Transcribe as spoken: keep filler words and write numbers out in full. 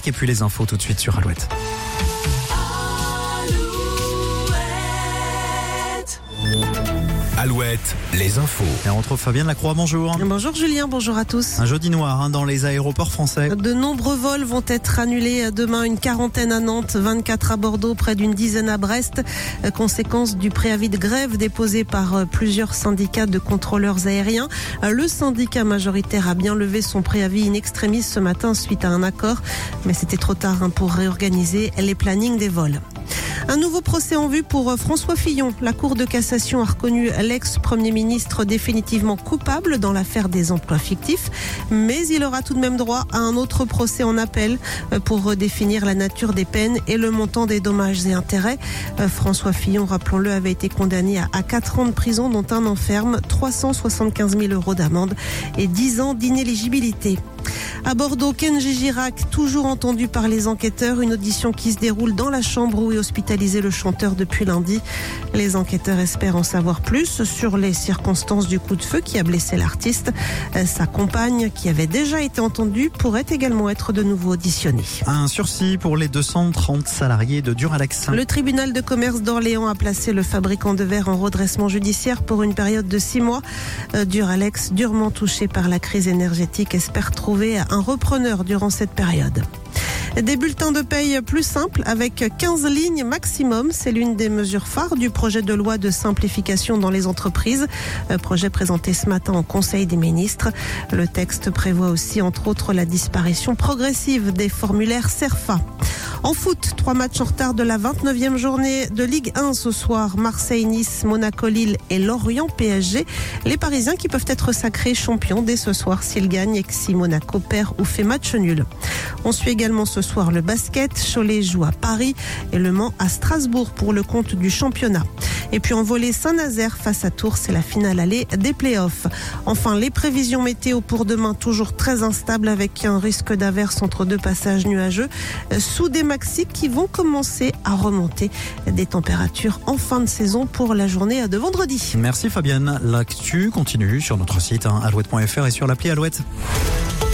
Parc. Et puis les infos tout de suite sur Alouette. Alouette, les infos. Et on retrouve Fabienne Lacroix, bonjour. Bonjour Julien, bonjour à tous. Un jeudi noir hein, dans les aéroports français. De nombreux vols vont être annulés demain, une quarantaine à Nantes, vingt-quatre à Bordeaux, près d'une dizaine à Brest. Conséquence du préavis de grève déposé par plusieurs syndicats de contrôleurs aériens. Le syndicat majoritaire a bien levé son préavis in extremis ce matin suite à un accord, mais c'était trop tard hein, pour réorganiser les plannings des vols. Un nouveau procès en vue pour François Fillon. La Cour de cassation a reconnu l'ex-premier ministre définitivement coupable dans l'affaire des emplois fictifs, mais il aura tout de même droit à un autre procès en appel pour définir la nature des peines et le montant des dommages et intérêts. François Fillon, rappelons-le, avait été condamné à quatre ans de prison, dont un enferme, trois cent soixante-quinze mille euros d'amende et dix ans d'inéligibilité. À Bordeaux, Kenji Girac, toujours entendu par les enquêteurs, une audition qui se déroule dans la chambre où est hospitalisé le chanteur depuis lundi. Les enquêteurs espèrent en savoir plus sur les circonstances du coup de feu qui a blessé l'artiste. Sa compagne, qui avait déjà été entendue, pourrait également être de nouveau auditionnée. Un sursis pour les deux cent trente salariés de Duralex. Le tribunal de commerce d'Orléans a placé le fabricant de verre en redressement judiciaire pour une période de six mois. Duralex, durement touché par la crise énergétique, espère trouver un repreneur durant cette période. Des bulletins de paye plus simples avec quinze lignes maximum. C'est l'une des mesures phares du projet de loi de simplification dans les entreprises. Projet présenté ce matin au Conseil des ministres. Le texte prévoit aussi, entre autres, la disparition progressive des formulaires CERFA. En foot, trois matchs en retard de la vingt-neuvième journée de Ligue un ce soir. Marseille-Nice, Monaco-Lille et Lorient-P S G. Les Parisiens qui peuvent être sacrés champions dès ce soir s'ils gagnent et que si Monaco perd ou fait match nul. On suit également ce soir le basket. Cholet joue à Paris et Le Mans à Strasbourg pour le compte du championnat. Et puis en volée, Saint-Nazaire face à Tours, c'est la finale allée des playoffs. Enfin, les prévisions météo pour demain, toujours très instables avec un risque d'averse entre deux passages nuageux sous des maxis qui vont commencer à remonter. Des températures en fin de saison pour la journée de vendredi. Merci Fabienne. L'actu continue sur notre site hein, alouette point f r et sur l'appli Alouette.